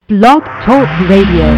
Blog Talk Radio.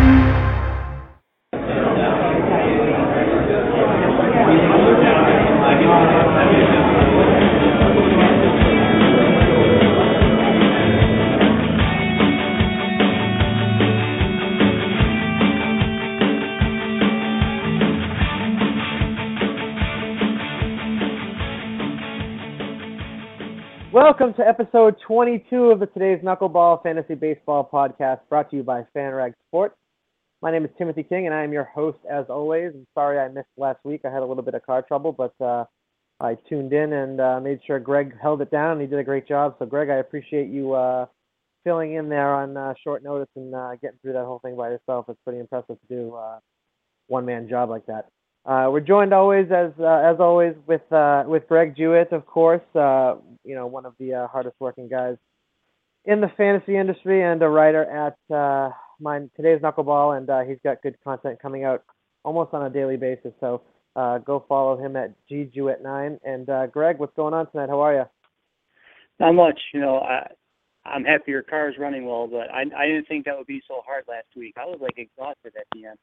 Welcome to episode 22 of the Today's Knuckleball Fantasy Baseball Podcast, brought to you by FanRag Sports. My name is Timothy King, and I am your host as always. I'm sorry I missed last week. I had a little bit of car trouble, but I tuned in and made sure Greg held it down, and he did a great job. So, Greg, I appreciate you filling in there on short notice and getting through that whole thing by yourself. It's pretty impressive to do a one-man job like that. We're joined always, as always, with Greg Jewett, of course. One of the hardest working guys in the fantasy industry and a writer at Today's Knuckleball, and he's got good content coming out almost on a daily basis. So go follow him at GJewett9. And Greg, what's going on tonight? How are you? Not much. I'm happy your car is running well, but I didn't think that would be so hard last week. I was exhausted at the end.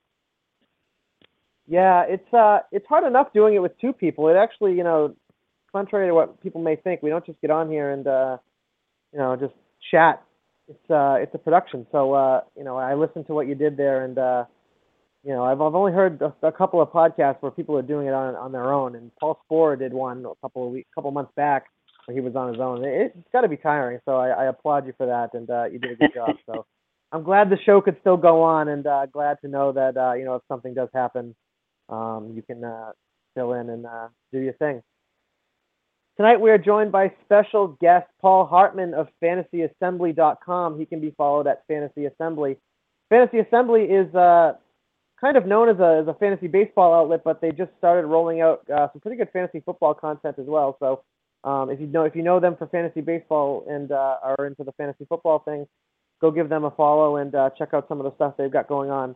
Yeah, it's hard enough doing it with two people. It actually, contrary to what people may think, we don't just get on here and just chat. It's a production. So I listened to what you did there, and I've only heard a couple of podcasts where people are doing it on their own. And Paul Sporer did one a couple months back where he was on his own. It's got to be tiring. So I applaud you for that, and you did a good job. So I'm glad the show could still go on, and glad to know that if something does happen, you can fill in and do your thing. Tonight we are joined by special guest Paul Hartman of FantasyAssembly.com. He can be followed at Fantasy Assembly. Fantasy Assembly is kind of known as a fantasy baseball outlet, but they just started rolling out some pretty good fantasy football content as well. So if you know them for fantasy baseball and are into the fantasy football thing, go give them a follow and check out some of the stuff they've got going on.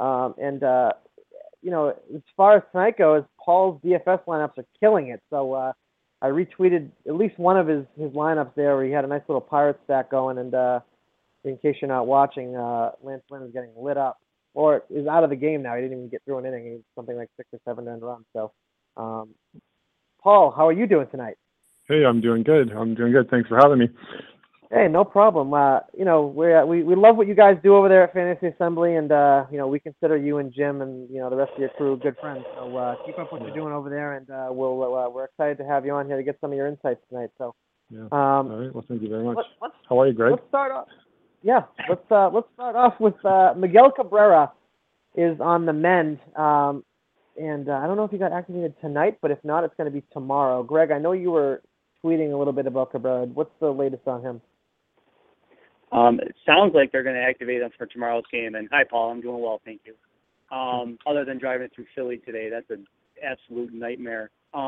As far as tonight goes, Paul's DFS lineups are killing it. So I retweeted at least one of his lineups there where he had a nice little pirate stack going. And in case you're not watching, Lance Lynn is getting lit up. Or is out of the game now. He didn't even get through an inning. He's something like 6 or 7 end runs. So, Paul, how are you doing tonight? Hey, I'm doing good. Thanks for having me. Hey, no problem. We love what you guys do over there at Fantasy Assembly, and we consider you and Jim and the rest of your crew good friends. So keep up what you're doing over there, and we're excited to have you on here to get some of your insights tonight. So, yeah. All right. Well, thank you very much. How are you, Greg? Let's start off. Yeah, let's start off with Miguel Cabrera is on the mend, and I don't know if he got activated tonight, but if not, it's going to be tomorrow. Greg, I know you were tweeting a little bit about Cabrera. What's the latest on him? It sounds like they're going to activate him for tomorrow's game. And hi, Paul. I'm doing well, thank you. Other than driving through Philly today, that's an absolute nightmare.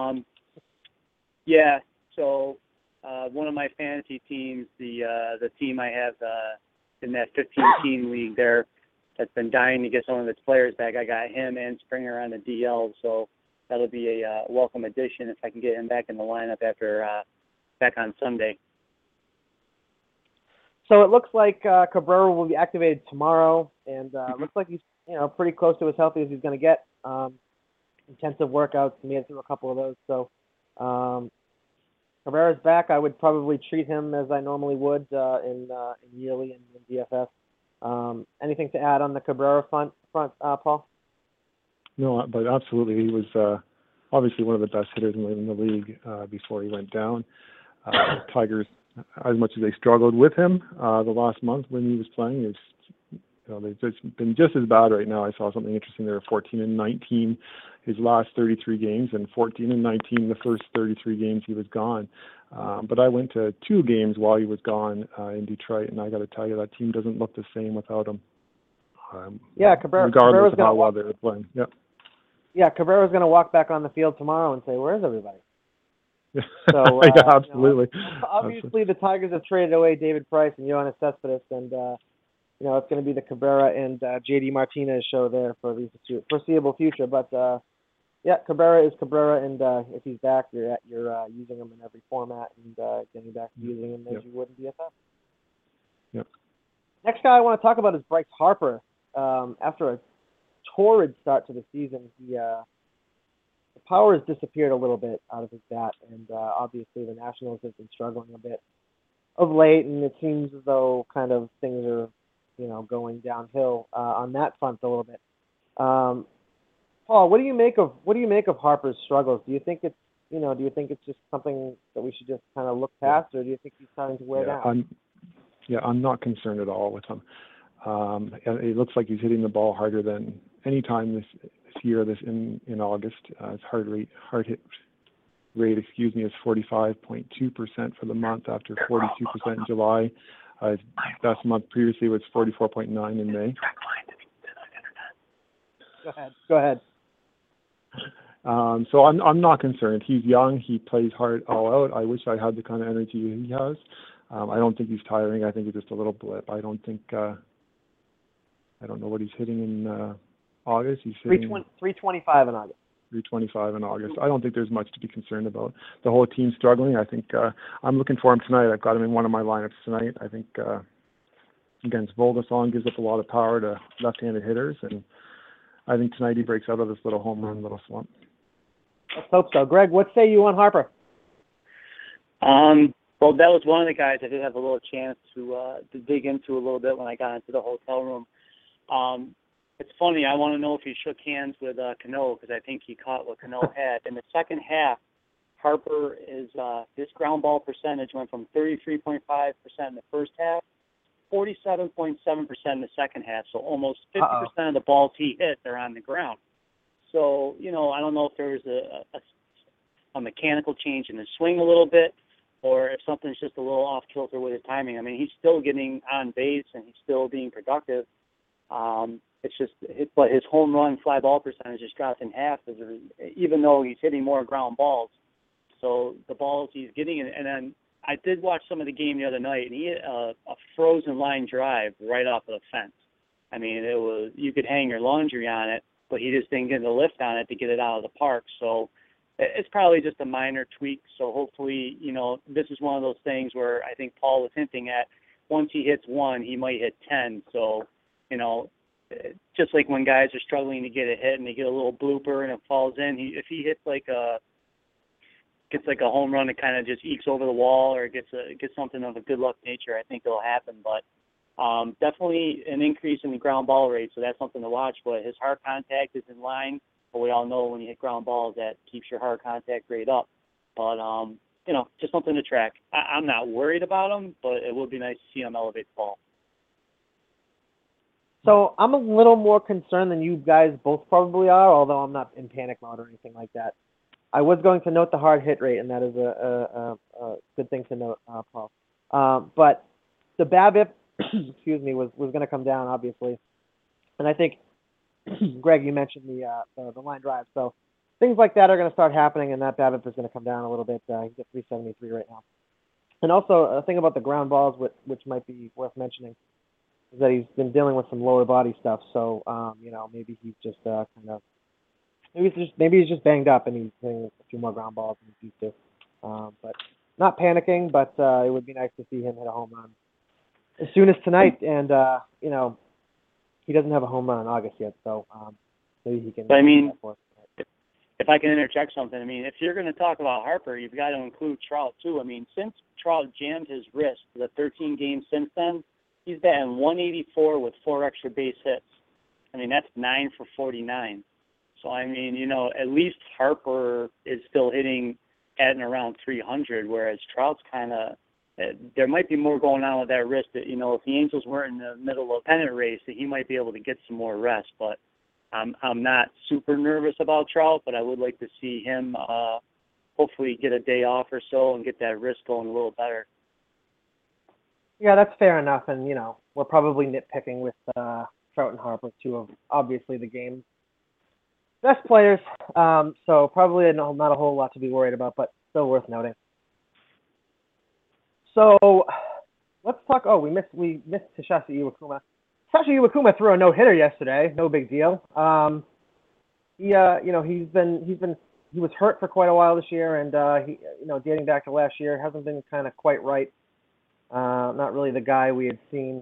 So one of my fantasy teams, the team I have in that 15-team league there that's been dying to get some of its players back, I got him and Springer on the DL, so that'll be a welcome addition if I can get him back in the lineup after back on Sunday. So it looks like Cabrera will be activated tomorrow, and looks like he's pretty close to as healthy as he's going to get. Intensive workouts, he made it through a couple of those. So Cabrera's back. I would probably treat him as I normally would in yearly and in DFS. Anything to add on the Cabrera front, Paul? No, but absolutely, he was obviously one of the best hitters in the league before he went down. Tigers, as much as they struggled with him the last month when he was playing, they've just been just as bad right now. I saw something interesting there: 14-19 his last 33 games, and 14-19 the first 33 games he was gone. But I went to 2 games while he was gone in Detroit, and I got to tell you, that team doesn't look the same without him. Regardless of how well they were playing. Yep. Yeah, Cabrera's going to walk back on the field tomorrow and say, "Where's everybody?" So, yeah, absolutely. Obviously, the Tigers have traded away David Price and Yoenis Cespedes, and it's going to be the Cabrera and JD Martinez show there for the foreseeable future. But Cabrera is Cabrera, and if he's back, you're using him in every format and getting back to using him as you would in DFS. Yep. Next guy I want to talk about is Bryce Harper. After a torrid start to the season, the power has disappeared a little bit out of his bat, and obviously the Nationals have been struggling a bit of late, and it seems as though kind of things are, going downhill on that front a little bit. Paul, what do you make of Harper's struggles? Do you think it's just something that we should just kind of look past, or do you think he's starting to wear down? I'm not concerned at all with him. It looks like he's hitting the ball harder than any time this year. In August, his hard hit rate, is 45.2% for the month after 42% in July. His best month previously was 44.9 in May. Go ahead. So I'm not concerned. He's young. He plays hard all out. I wish I had the kind of energy he has. I don't think he's tiring. I think it's just a little blip. I don't think. I don't know what he's hitting in August. He's hitting 325 in August. 325 in August. I don't think there's much to be concerned about. The whole team's struggling. I think I'm looking for him tonight. I've got him in one of my lineups tonight. I think against Volgason gives up a lot of power to left-handed hitters, and I think tonight he breaks out of this little home run, little slump. Let's hope so. Greg, what say you on Harper? Well, that was one of the guys I did have a little chance to dig into a little bit when I got into the hotel room. It's funny. I want to know if he shook hands with Cano, because I think he caught what Cano had. In the second half, Harper his ground ball percentage went from 33.5% in the first half, 47.7% in the second half. So almost 50% of the balls he hit are on the ground. So I don't know if there was a mechanical change in his swing a little bit, or if something's just a little off kilter with his timing. I mean, he's still getting on base and he's still being productive. But his home run fly ball percentage just dropped in half, even though he's hitting more ground balls. So the balls he's getting, and then I did watch some of the game the other night, and he hit a frozen line drive right off of the fence. I mean, you could hang your laundry on it, but he just didn't get the lift on it to get it out of the park. So it's probably just a minor tweak. So hopefully, this is one of those things where I think Paul was hinting at, once he hits one, he might hit 10. So, just like when guys are struggling to get a hit and they get a little blooper and it falls in, if he hits gets like a home run that kind of just ekes over the wall, or gets something of a good luck nature, I think it'll happen. But definitely an increase in the ground ball rate, so that's something to watch. But his hard contact is in line. But we all know when you hit ground balls, that keeps your hard contact rate up. But just something to track. I'm not worried about him, but it would be nice to see him elevate the ball. So I'm a little more concerned than you guys both probably are, although I'm not in panic mode or anything like that. I was going to note the hard hit rate, and that is a good thing to note, Paul. But the BABIP, was going to come down, obviously. And I think, Greg, you mentioned the line drive. So things like that are going to start happening, and that BABIP is going to come down a little bit. He's at 373 right now. And also a thing about the ground balls, which might be worth mentioning, is that he's been dealing with some lower body stuff. So maybe he's just maybe he's just banged up and he's hitting a few more ground balls than he's used to. But not panicking, but it would be nice to see him hit a home run as soon as tonight. And he doesn't have a home run in August yet, so maybe he can. But I mean, if I can interject something, I mean, if you're going to talk about Harper, you've got to include Trout too. I mean, since Trout jammed his wrist, the 13 games since then, he's batting 184 with 4 extra base hits. I mean, that's 9 for 49. So, I mean, at least Harper is still hitting at and around 300, whereas Trout's kind of, there might be more going on with that wrist that, if the Angels weren't in the middle of a pennant race, that he might be able to get some more rest. But I'm not super nervous about Trout, but I would like to see him hopefully get a day off or so and get that wrist going a little better. Yeah, that's fair enough. And, we're probably nitpicking with Trout and Harper, two of obviously the game's best players. So probably not a whole lot to be worried about, but still worth noting. So let's talk. Oh, we missed Takashi Iwakuma. Takashi Iwakuma threw a no-hitter yesterday. No big deal. He was hurt for quite a while this year, and he dating back to last year, hasn't been kind of quite right. Not really the guy we had seen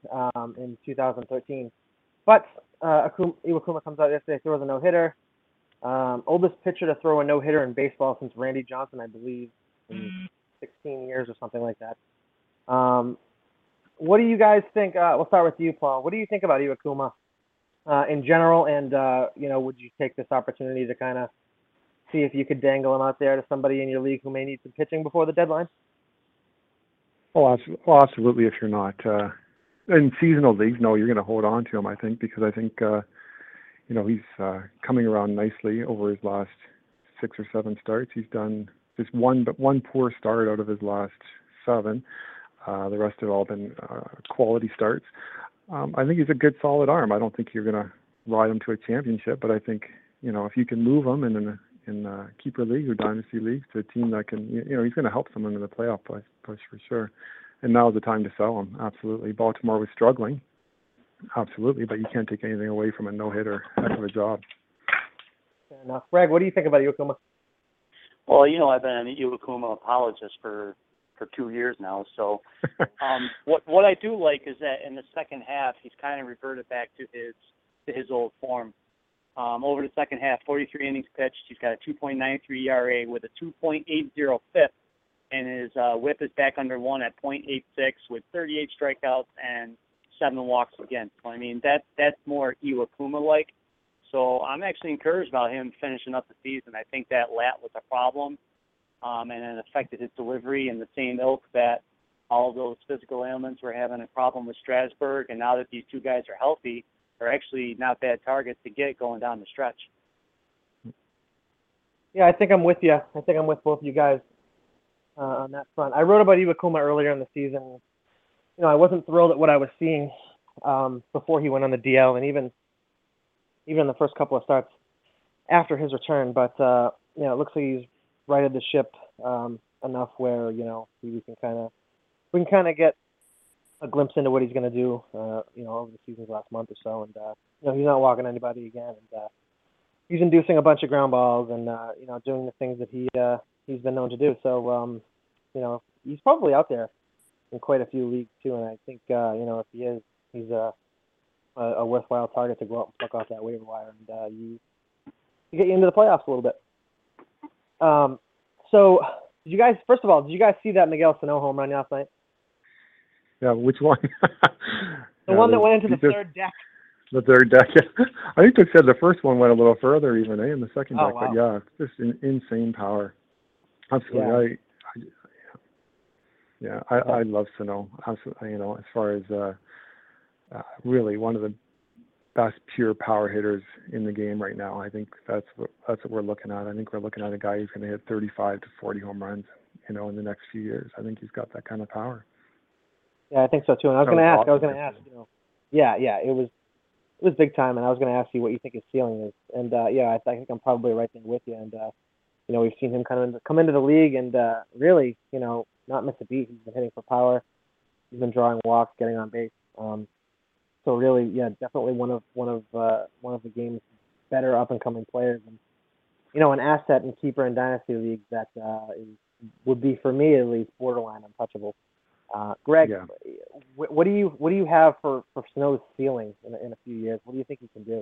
in 2013. But Iwakuma comes out yesterday, throws a no-hitter. Oldest pitcher to throw a no-hitter in baseball since Randy Johnson, I believe, in 16 years or something like that. What do you guys think? We'll start with you, Paul. What do you think about Iwakuma in general? And, would you take this opportunity to kind of see if you could dangle him out there to somebody in your league who may need some pitching before the deadline? Well, absolutely. If you're not in seasonal leagues, no, you're going to hold on to him, I think, because I think, he's coming around nicely over his last 6 or 7 starts. He's done just one poor start out of his last 7. The rest have all been quality starts. I think he's a good, solid arm. I don't think you're going to ride him to a championship, but I think, if you can move him in keeper league or dynasty leagues to a team that can, he's going to help someone in the playoff push for sure. And now's the time to sell him. Absolutely. Baltimore was struggling. Absolutely. But you can't take anything away from a no-hitter. Heck of a job. Fair enough. Greg, what do you think about Iwakuma? Well, I've been an Iwakuma apologist for 2 years now. So what I do like is that in the second half, he's kind of reverted back to his old form. Over the second half, 43 innings pitched. He's got a 2.93 ERA with a 2.80 FIP, and his whip is back under 1 at .86 with 38 strikeouts and 7 walks against. So, that's more Iwakuma-like. So I'm actually encouraged about him finishing up the season. I think that lat was a problem, and it affected his delivery in the same ilk that all of those physical ailments were having a problem with Strasburg. And now that these two guys are healthy, they're actually not bad targets to get going down the stretch. Yeah, I think I'm with you. I think I'm with both of you guys on that front. I wrote about Iwakuma earlier in the season. I wasn't thrilled at what I was seeing before he went on the DL, and even in the first couple of starts after his return. But it looks like he's righted the ship enough where we can kind of get a glimpse into what he's going to do, over the season's last month or so. And he's not walking anybody again, and he's inducing a bunch of ground balls and doing the things that he's been known to do. So he's probably out there in quite a few leagues too. And I think if he is, he's a worthwhile target to go out and pluck off that waiver wire and you get you into the playoffs a little bit. So did you guys see that Miguel Sano home run last night? Yeah, which one? The one that went into the third deck. The third deck. I think they said the first one went a little further even, in the second deck. Wow. But yeah, just insane power. Absolutely. Yeah. I love Sano. Absolutely. As far as really one of the best pure power hitters in the game right now. I think that's what we're looking at. I think we're looking at a guy who's going to hit 35 to 40 home runs, in the next few years. I think he's got that kind of power. Yeah, I think so too. And I was going to ask, it was big time, and I was going to ask you what you think his ceiling is. And I think I'm probably right there with you. And we've seen him come into the league and really, not miss a beat. He's been hitting for power. He's been drawing walks, getting on base. So really, definitely one of the game's better up and coming players, and an asset in keeper and dynasty leagues that would be, for me at least, borderline untouchable. Greg, what do you have for Sano's ceiling in a few years? What do you think he can do?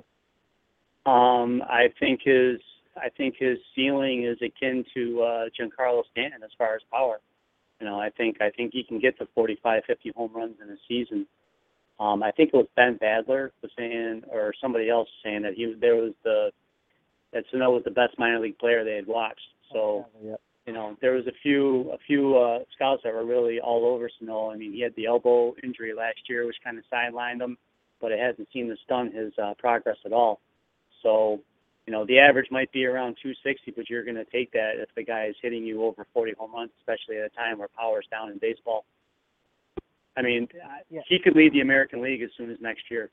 I think his ceiling is akin to Giancarlo Stanton as far as power. I think he can get to 45, 50 home runs in a season. I think it was Ben Badler was saying, or somebody else saying that that Sano was the best minor league player they had watched. So, there was a few scouts that were really all over Sano. He had the elbow injury last year, which kind of sidelined him, but it hasn't seemed to stun his progress at all. So, the average might be around 260, but you're going to take that if the guy is hitting you over 40 home runs, especially at a time where power's down in baseball. He could lead the American League as soon as next year.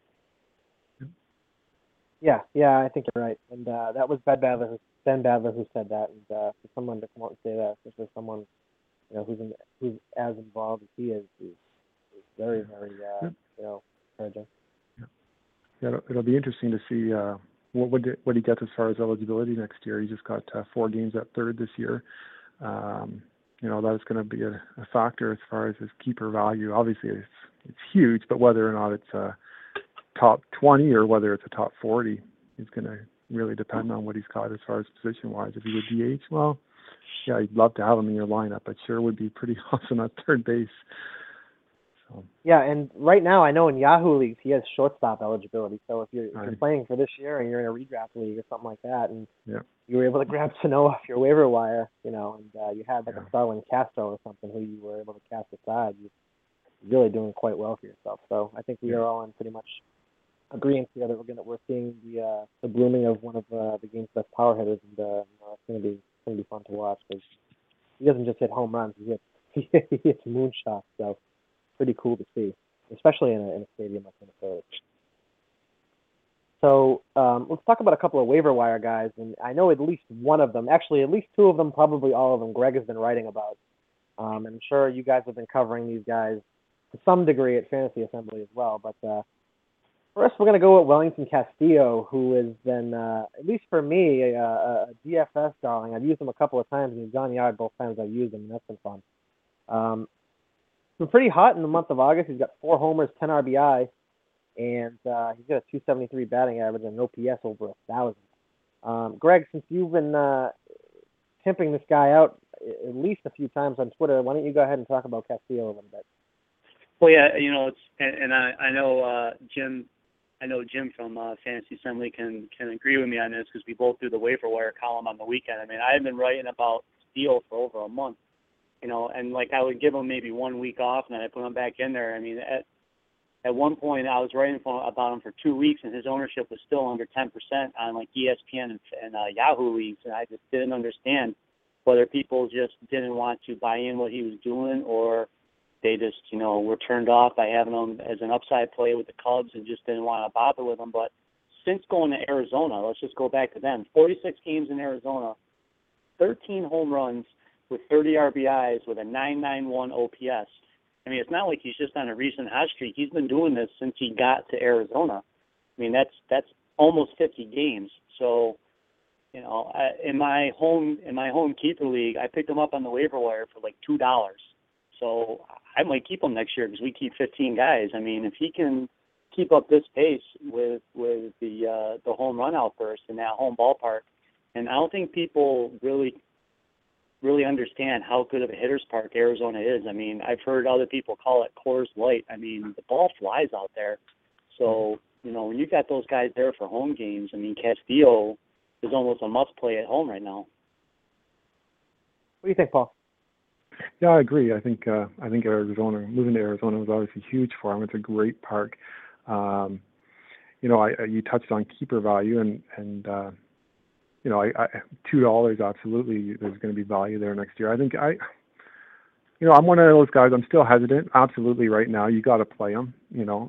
Yeah, I think you're right. And that was Ben Badler who said that. And for someone to come out and say that, especially someone who's as involved as he is very, very encouraging. Yeah, it'll be interesting to see what he gets as far as eligibility next year. He just got 4 games at third this year. That is going to be a factor as far as his keeper value. Obviously, it's it's huge, but whether or not it's a top 20 or whether it's a top 40 is going to really depend on what he's got as far as position-wise. If he's a DH, well, yeah, you'd love to have him in your lineup, but sure would be pretty awesome at third base. So. Yeah, and right now I know in Yahoo leagues he has shortstop eligibility. So if you're playing for this year and you're in a redraft league or something like that, and you were able to grab Sano off your waiver wire, you know, and you had like a Starlin Castro or something who you were able to cast aside, you're really doing quite well for yourself. So I think we are all in pretty much agreeing here that we're seeing the blooming of one of the game's best power hitters, and it's going to be fun to watch because he doesn't just hit home runs; he hits moonshots. So pretty cool to see, especially in a stadium like Minnesota. So let's talk about a couple of waiver wire guys, and I know at least one of them, actually at least two of them, probably all of them, Greg has been writing about. And I'm sure you guys have been covering these guys to some degree at Fantasy Assembly as well. But first, we're going to go with Wellington Castillo, who has been, at least for me, a DFS darling. I've used him a couple of times, and he's gone yard both times I've used him, and that's been fun. He's been pretty hot in the month of August. He's got 4 homers, 10 RBI, and he's got a 273 batting average and an OPS over 1,000. Greg, since you've been pimping this guy out at least a few times on Twitter, why don't you go ahead and talk about Castillo a little bit? Well, yeah, you know, I know Jim. I know Jim from Fantasy Assembly can agree with me on this because we both do the waiver wire column on the weekend. I mean, I have been writing about Steele for over a month, you know, and like I would give him maybe 1 week off and then I put him back in there. I mean, at one point I was writing about him for 2 weeks and his ownership was still under 10% on like ESPN and Yahoo leagues, and I just didn't understand whether people just didn't want to buy in what he was doing or they just, you know, were turned off by having him as an upside play with the Cubs and just didn't want to bother with him. But since going to Arizona, let's just go back to them. 46 games in Arizona, 13 home runs with 30 RBIs with a 991 OPS. I mean, it's not like he's just on a recent hot streak. He's been doing this since he got to Arizona. I mean, that's almost 50 games. So, you know, in my home keeper league, I picked him up on the waiver wire for like $2. So I might keep him next year because we keep 15 guys. I mean, if he can keep up this pace with the home run outburst in that home ballpark, and I don't think people really understand how good of a hitter's park Arizona is. I mean, I've heard other people call it Coors Light. I mean, the ball flies out there. So, you know, when you've got those guys there for home games, I mean, Castillo is almost a must-play at home right now. What do you think, Paul? Yeah, I agree. I think Arizona, moving to Arizona was obviously huge for him. It's a great park. You know, you touched on keeper value, and you know, I $2 absolutely. There's going to be value there next year. I think you know, I'm one of those guys. I'm still hesitant. Absolutely, right now you got to play him. You know,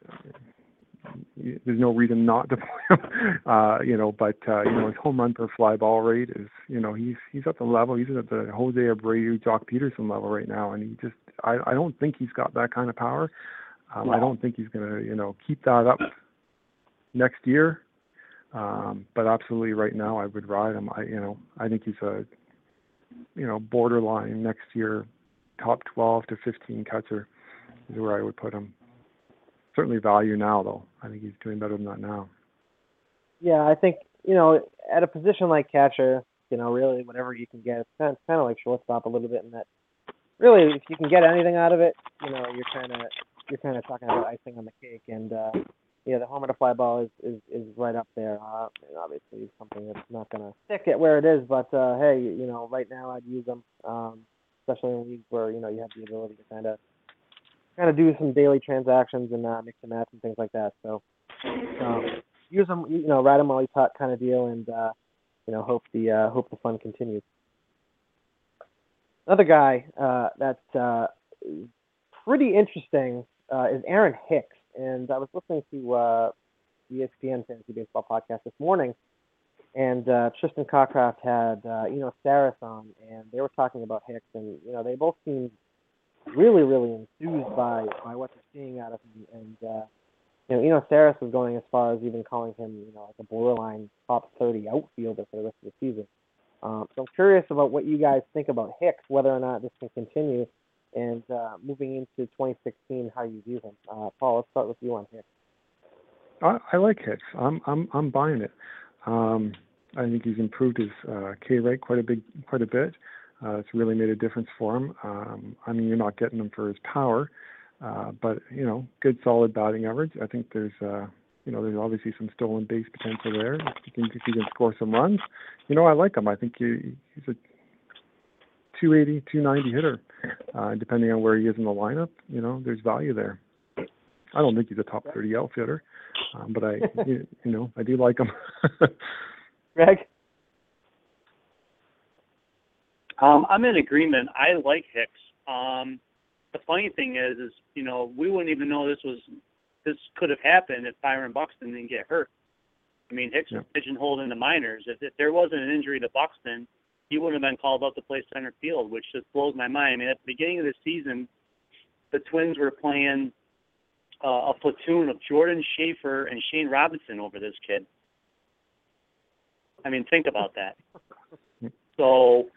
there's no reason not to play him. You know, but you know, his home run per fly ball rate is, you know, he's at the level. He's at the Jose Abreu, Jock Peterson level right now, and he just I don't think he's got that kind of power. No. I don't think he's going to, you know, keep that up next year. But absolutely, right now I would ride him. I think he's a, you know, borderline next year, top 12 to 15 catcher is where I would put him. Certainly value now, though. I think he's doing better than that now. Yeah, I think, you know, at a position like catcher, you know, really whatever you can get, it's kind of like shortstop a little bit in that. Really, if you can get anything out of it, you know, you're kind of talking about icing on the cake. And yeah, the homer to fly ball is right up there. And obviously, it's something that's not going to stick it where it is. But hey, you know, right now I'd use them, especially in leagues where, you know, you have the ability to kind of do some daily transactions and mix and match and things like that. So use them, you know, ride them while he's hot kind of deal, and you know, hope the fun continues. Another guy that's pretty interesting is Aaron Hicks, and I was listening to ESPN Fantasy Baseball podcast this morning, and Tristan Cockcraft had Saris on, and they were talking about Hicks, and you know, they both seemed really, really enthused by what they're seeing out of him, and you know, Saris was going as far as even calling him, you know, like a borderline top 30 outfielder for the rest of the season. So I'm curious about what you guys think about Hicks, whether or not this can continue, and moving into 2016, how you view him. Paul, let's start with you on Hicks. I like Hicks. I'm buying it. I think he's improved his K rate quite a bit. It's really made a difference for him. I mean, you're not getting him for his power, but good solid batting average. I think there's there's obviously some stolen base potential there. If he can score some runs, I like him. I think he's a 280, 290 hitter, depending on where he is in the lineup. There's value there. I don't think he's a top 30 outfielder, but I do like him. Greg? I'm in agreement. I like Hicks. The funny thing is we wouldn't even know this could have happened if Byron Buxton didn't get hurt. I mean, Hicks was pigeonholed in the minors. If there wasn't an injury to Buxton, he wouldn't have been called up to play center field, which just blows my mind. I mean, at the beginning of the season, the Twins were playing a platoon of Jordan Schaefer and Shane Robinson over this kid. I mean, think about that. So,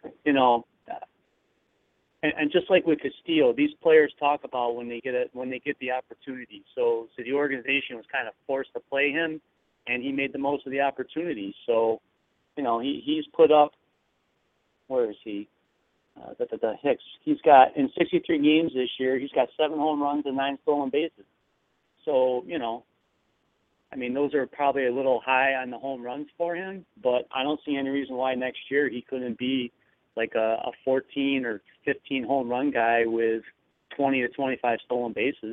and just like with Castillo, these players talk about when they get the opportunity. So the organization was kind of forced to play him, and he made the most of the opportunity. So, he's put up. Where is he? Hicks. He's got in 63 games this year. He's got 7 home runs and 9 stolen bases. So I mean, those are probably a little high on the home runs for him, but I don't see any reason why next year he couldn't be like a 14 or 15 home run guy with 20 to 25 stolen bases.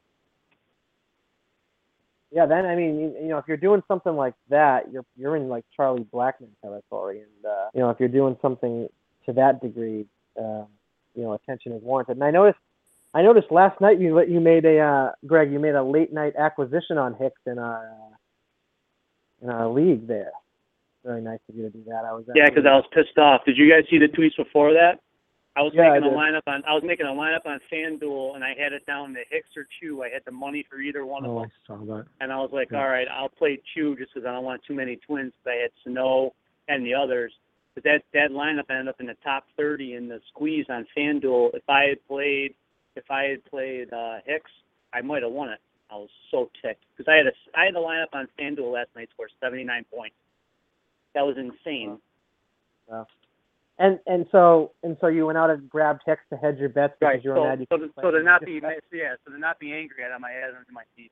Yeah, then I mean, if you're doing something like that, you're in like Charlie Blackmon territory, and if you're doing something to that degree, attention is warranted. And I noticed last night you made Greg, you made a late night acquisition on Hicks in our league there. Very nice of you to do that. Because I was pissed off. Did you guys see the tweets before that? I was making a lineup on FanDuel, and I had it down to Hicks or Chu. I had the money for either one of them. I saw that. And I was like, all right, I'll play Chu just because I don't want too many Twins. But I had Sano and the others. But that lineup ended up in the top 30 in the squeeze on FanDuel. If I had played Hicks, I might have won it. I was so ticked because I had a lineup on FanDuel last night score 79 points. That was insane. Wow. And so you went out and grabbed Hicks to hedge your bets because right. you were mad. So to not be angry at him, I added him to my team.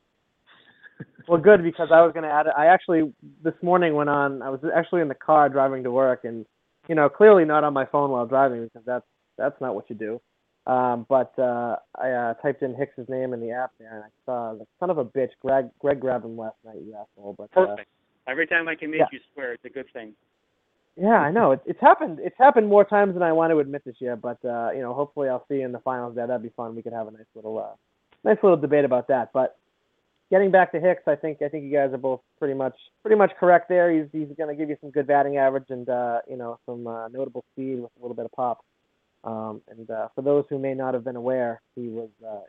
Well, good, because I was going to add it. I actually this morning I was actually in the car driving to work, and clearly not on my phone while driving because that's not what you do. But I typed in Hicks's name in the app there, and I saw the son of a bitch. Greg grabbed him last night, you asshole. But perfect. Every time I can make you swear, it's a good thing. Yeah, I know. It's happened. It's happened more times than I want to admit this year. But hopefully I'll see you in the finals. That'd be fun. We could have a nice little debate about that. But getting back to Hicks, I think you guys are both pretty much correct there. He's going to give you some good batting average and some notable speed with a little bit of pop. And for those who may not have been aware, he was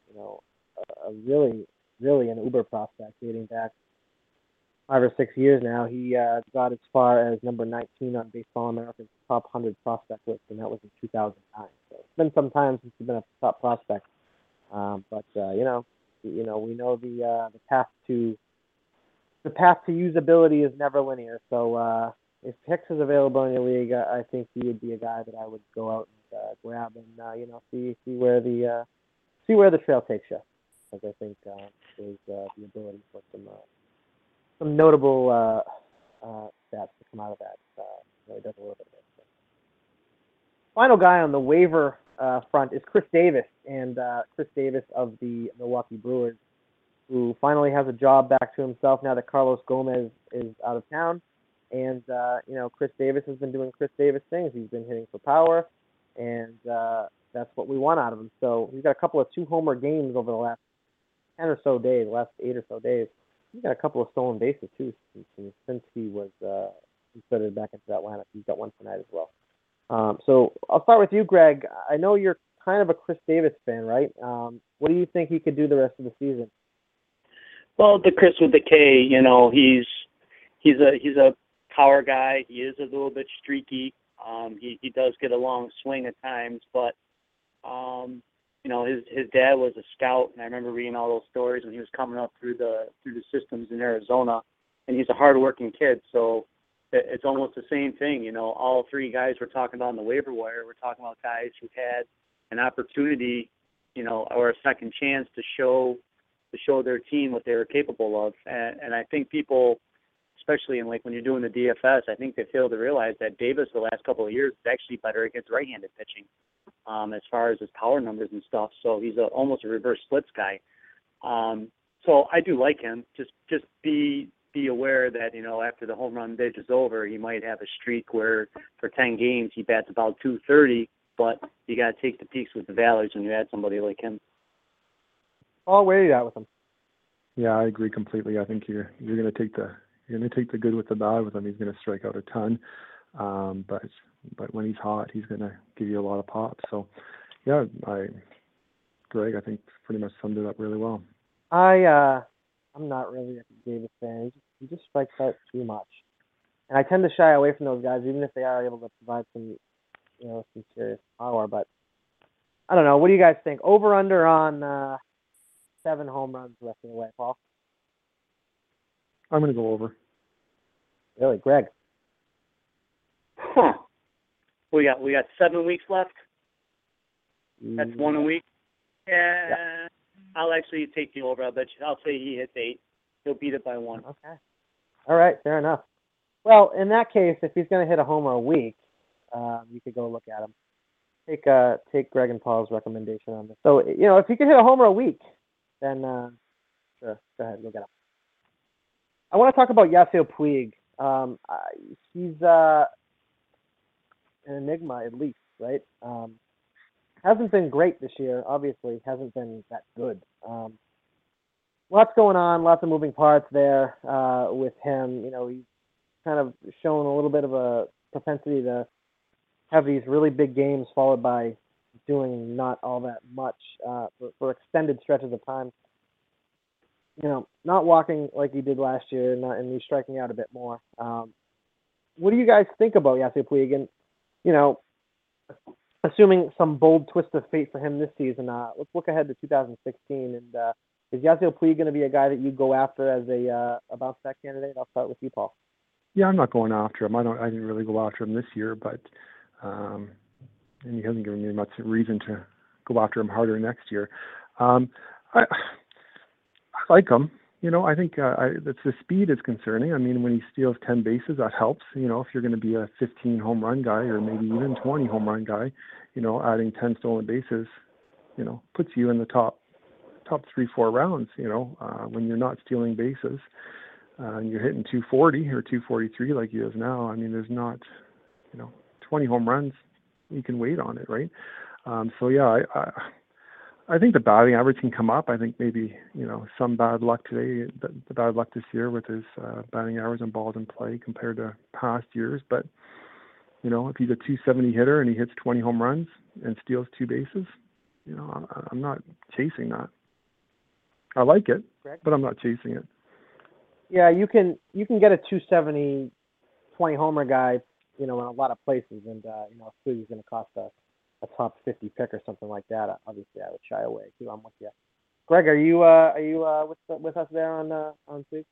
a really an uber prospect dating back 5 or 6 years now. He got as far as number 19 on Baseball America's top 100 prospect list, and that was in 2009. So it's been some time since he's been a top prospect. But we know the path to usability is never linear. So if Hicks is available in your league, I think he would be a guy that I would go out and grab and see where the trail takes you. Because I think there's the ability for some notable stats to come out of that. Really does a little bit of it. So. Final guy on the waiver front is Chris Davis, and Chris Davis of the Milwaukee Brewers, who finally has a job back to himself now that Carlos Gomez is out of town. And Chris Davis has been doing Chris Davis things. He's been hitting for power, and that's what we want out of him. So he's got a couple of 2-homer games over the last 10 or so days, last 8 or so days. He's got a couple of stolen bases too since he was inserted back into that lineup. He's got one tonight as well. So I'll start with you, Greg. I know you're kind of a Chris Davis fan, right? What do you think he could do the rest of the season? Well, the Chris with the K, he's a power guy. He is a little bit streaky. He does get a long swing at times, but You know, his dad was a scout, and I remember reading all those stories when he was coming up through the systems in Arizona, and he's a hardworking kid. So it's almost the same thing. You know, all three guys we're talking about on the waiver wire, we're talking about guys who had an opportunity, you know, or a second chance to show their team what they were capable of. And I think people, especially in like when you're doing the DFS, I think they fail to realize that Davis the last couple of years is actually better against right-handed pitching, as far as his power numbers and stuff. So he's almost a reverse splits guy. So I do like him. Just be aware that, you know, after the home run ditch is over, he might have a streak where for 10 games he bats about 230, but you got to take the peaks with the valleys when you add somebody like him. Oh, where are you at with him? Yeah, I agree completely. I think you're going to take the good with the bad with him. He's going to strike out a ton, but when he's hot, he's going to give you a lot of pop. So, yeah, Greg, I think pretty much summed it up really well. I'm not really a Davis fan. He just strikes out too much, and I tend to shy away from those guys, even if they are able to provide some serious power. But I don't know. What do you guys think? Over under on 7 home runs the rest of the way, Paul? I'm going to go over. Really, Greg? Huh. We got 7 weeks left. That's 1 a week. Yeah. I'll actually take the over. I'll say he hits 8. He'll beat it by 1. Okay. All right, fair enough. Well, in that case, if he's going to hit a homer a week, you could go look at him. Take Greg and Paul's recommendation on this. So, if he could hit a homer a week, then sure, go ahead, look at him. I want to talk about Yasiel Puig. He's an enigma, at least, right? Hasn't been great this year, obviously. Hasn't been that good. Lots going on, lots of moving parts there with him. He's kind of shown a little bit of a propensity to have these really big games followed by doing not all that much for extended stretches of time. Not walking like he did last year, and he's striking out a bit more. What do you guys think about Yasiel Puig? And, assuming some bold twist of fate for him this season, let's look ahead to 2016. And is Yasiel Puig going to be a guy that you go after as a bounce back candidate? I'll start with you, Paul. Yeah, I'm not going after him. I didn't really go after him this year, but and he hasn't given me much reason to go after him harder next year. I like him. I think it's the speed is concerning. I mean, when he steals 10 bases, that helps. If you're going to be a 15 home run guy or maybe even 20 home run guy, adding 10 stolen bases, puts you in the top 3-4 rounds. When you're not stealing bases and you're hitting 240 or 243 like he is now. I mean, there's not, 20 home runs. You can wait on it, right? So yeah, I think the batting average can come up. I think maybe, some bad luck today, the bad luck this year with his batting average on balls in play compared to past years. But, if he's a 270 hitter and he hits 20 home runs and steals 2 bases, I'm not chasing that. I like it, Correct. But I'm not chasing it. Yeah, you can get a 270, 20 homer guy, in a lot of places. And, if Puig's going to cost a top 50 pick or something like that, obviously I would shy away too. I'm with you. Greg, are you with us there on Puig?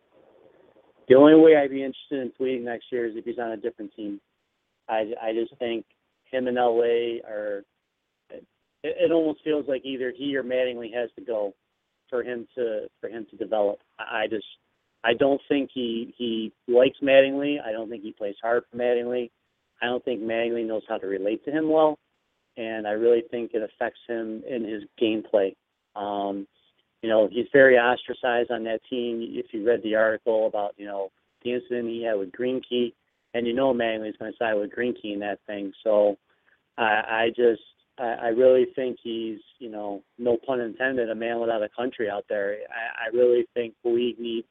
The only way I'd be interested in Puig next year is if he's on a different team. I just think him in LA are. It almost feels like either he or Mattingly has to go for him to develop. I don't think he likes Mattingly. I don't think he plays hard for Mattingly. I don't think Mattingly knows how to relate to him well. And I really think it affects him in his gameplay. He's very ostracized on that team. If you read the article about, the incident he had with Greinke, and Mattingly's going to side with Greinke in that thing. So I really think he's, no pun intended, a man without a country out there. I really think Puig needs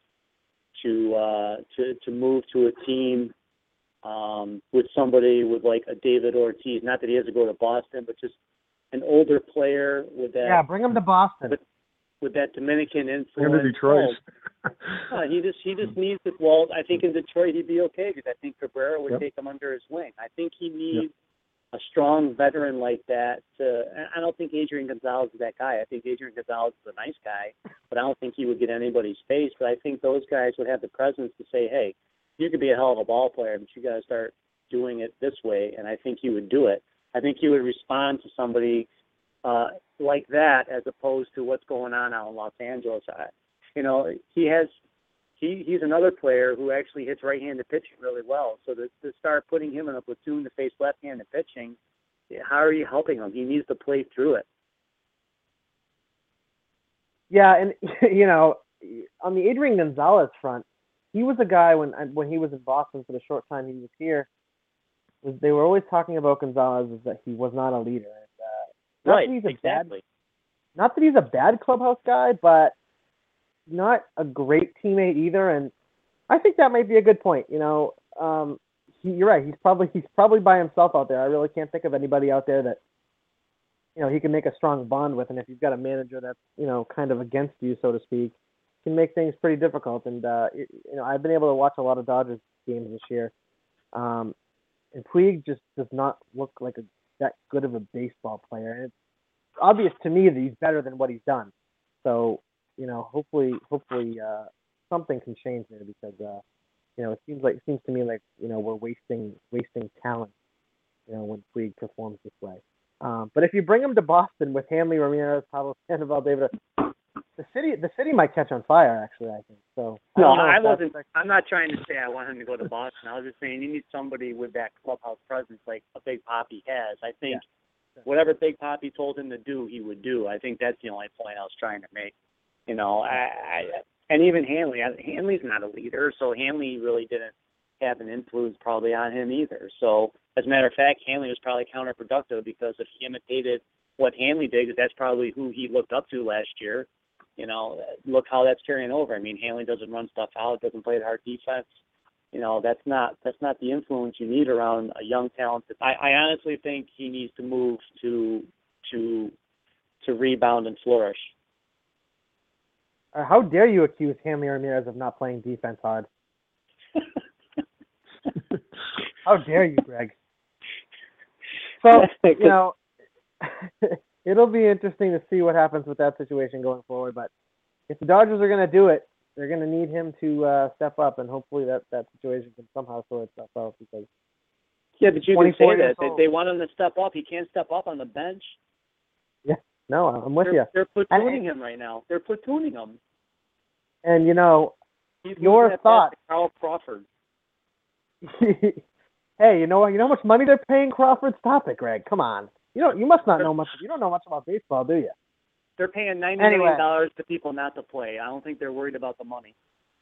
to move to a team with somebody with like a David Ortiz. Not that he has to go to Boston, but just an older player with that. Yeah, bring him to Boston. With that Dominican influence. Bring him to Detroit. He just needs it. Well, I think in Detroit he'd be okay because I think Cabrera would take him under his wing. I think he needs a strong veteran like that. I don't think Adrian Gonzalez is that guy. I think Adrian Gonzalez is a nice guy, but I don't think he would get anybody's face. But I think those guys would have the presence to say, hey, you could be a hell of a ball player, but you got to start doing it this way. And I think he would do it. I think he would respond to somebody like that as opposed to what's going on out in Los Angeles. He's another player who actually hits right-handed pitching really well. So to start putting him in a platoon to face left-handed pitching, how are you helping him? He needs to play through it. Yeah, and on the Adrian Gonzalez front, he was a guy when he was in Boston for the short time he was here. They were always talking about Gonzalez is that he was not a leader. And, right, exactly. Not that he's a bad clubhouse guy, but not a great teammate either. And I think that might be a good point. You're right. He's probably by himself out there. I really can't think of anybody out there that he can make a strong bond with. And if you've got a manager that's kind of against you, so to speak, can make things pretty difficult. And I've been able to watch a lot of Dodgers games this year. And Puig just does not look like that good of a baseball player. And it's obvious to me that he's better than what he's done. So, hopefully something can change there because, it seems to me like, we're wasting talent, when Puig performs this way. But if you bring him to Boston with Hanley Ramirez, Pablo Sandoval, David, the city might catch on fire, actually, I think. So I'm not trying to say I want him to go to Boston. I was just saying you need somebody with that clubhouse presence like a Big Papi has. I think whatever Big Papi told him to do, he would do. I think that's the only point I was trying to make. And even Hanley's not a leader, so Hanley really didn't have an influence probably on him either. So as a matter of fact, Hanley was probably counterproductive because if he imitated what Hanley did, that's probably who he looked up to last year. Look how that's carrying over. I mean, Hanley doesn't run stuff out, doesn't play the hard defense. That's not the influence you need around a young talented. I honestly think he needs to move to rebound and flourish. How dare you accuse Hanley Ramirez of not playing defense hard? How dare you, Greg? So, it'll be interesting to see what happens with that situation going forward. But if the Dodgers are going to do it, they're going to need him to step up, and hopefully that situation can somehow sort itself out. Because but you can say that they want him to step up. He can't step up on the bench. Yeah, no, I'm with you. They're platooning him right now. They're platooning him. And He's your thought, Carl Crawford. Hey, you know how much money they're paying Crawford? Stop it, Greg. Come on. You must not know much. You don't know much about baseball, do you? They're paying $90 million to people not to play. I don't think they're worried about the money.